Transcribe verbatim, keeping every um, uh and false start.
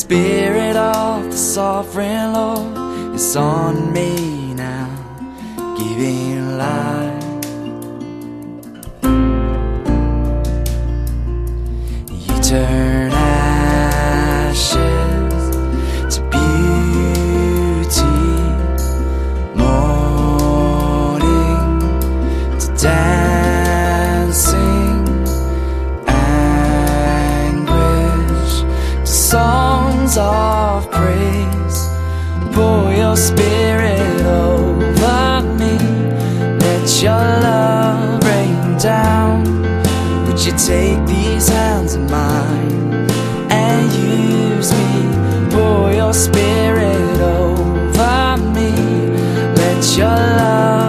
Spirit of the sovereign Lord is on me now, giving life. You turn ashes to beauty, mourning to dancing, anguish to songs of praise. Pour your Spirit over me, let your love rain down. Would you take these hands of mine